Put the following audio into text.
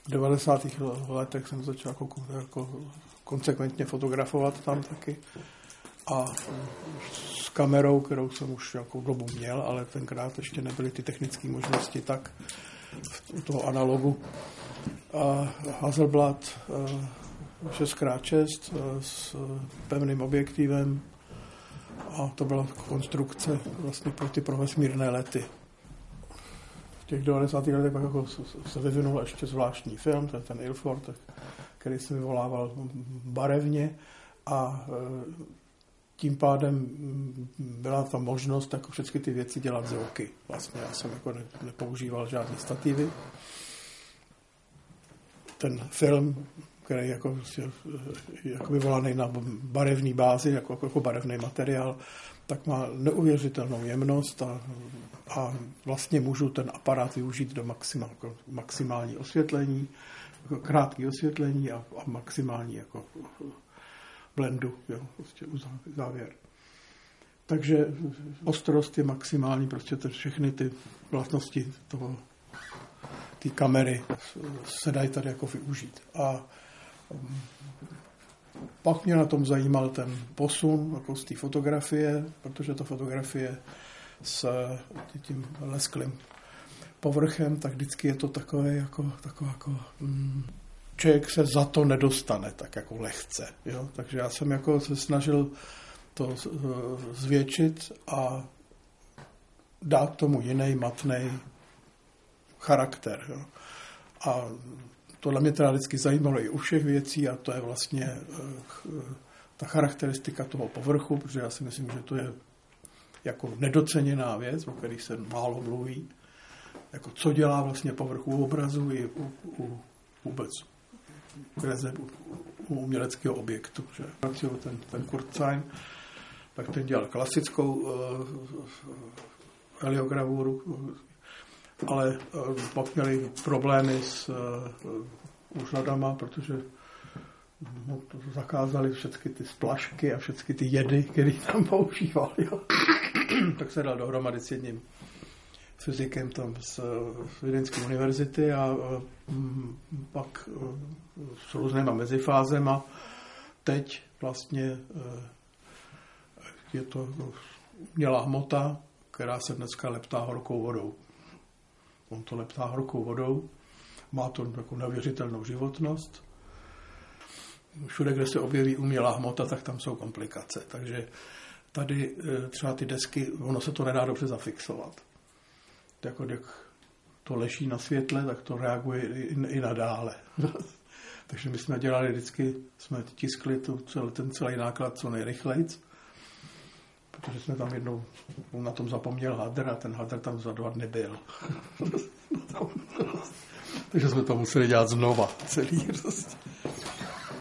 V 90. letech jsem začal jako konsekventně fotografovat tam taky. A s kamerou, kterou jsem už nějakou dobu měl, ale tenkrát ještě nebyly ty technické možnosti tak u toho analogu. A Hasselblad 6x6 s pevným objektivem a to byla konstrukce vlastně pro ty vesmírné lety. V těch 90. letech pak jako se vyvinul ještě zvláštní film, to je ten Ilford, který se vyvolával barevně a tím pádem byla ta možnost jako všechny ty věci dělat z ruky. Vlastně já jsem jako nepoužíval žádné stativy. Ten film, který jako vyvolaný na barevné bázi, jako barevný materiál, tak má neuvěřitelnou jemnost a vlastně můžu ten aparát využít do maximální osvětlení, jako krátké osvětlení a maximální jako blendu, jo, prostě závěr. Takže ostrost je maximální, prostě všechny ty vlastnosti té kamery se dají tady jako využít. A pak mě na tom zajímal ten posun jako z té fotografie, protože ta fotografie s tím lesklým povrchem, tak vždycky je to takové člověk se za to nedostane tak jako lehce. Jo? Takže já jsem jako se snažil to zvětšit a dát tomu jiný matný charakter. Jo? A tohle mě teda vždycky zajímalo i u všech věcí a to je vlastně ta charakteristika toho povrchu, protože já si myslím, že to je jako nedoceněná věc, o které se málo mluví. Jako co dělá vlastně povrch u obrazu i u vůbec u uměleckého objektu. Že? Ten Kurzheim, tak ten dělal klasickou heliogravuru, ale pak měli problémy s úřadama, protože to zakázali všechny ty splašky a všechny ty jedy, které tam používali. Tak se dal dohromady s jedním fyzikem tam z Vídeňské univerzity a pak s různýma mezifázema. Teď vlastně je to umělá hmota, která se dneska leptá horkou vodou. On to leptá horkou vodou, má to jako neuvěřitelnou životnost. Všude, kde se objeví umělá hmota, tak tam jsou komplikace. Takže tady třeba ty desky, ono se to nedá dobře zafixovat. Jako jak to leží na světle, tak to reaguje i nadále. Takže my jsme dělali vždycky, jsme tiskli ten celý náklad co nejrychlejc, protože jsme tam jednou na tom zapomněl hadr a ten hadr tam za 2 dny byl. Takže jsme to museli dělat znova celý.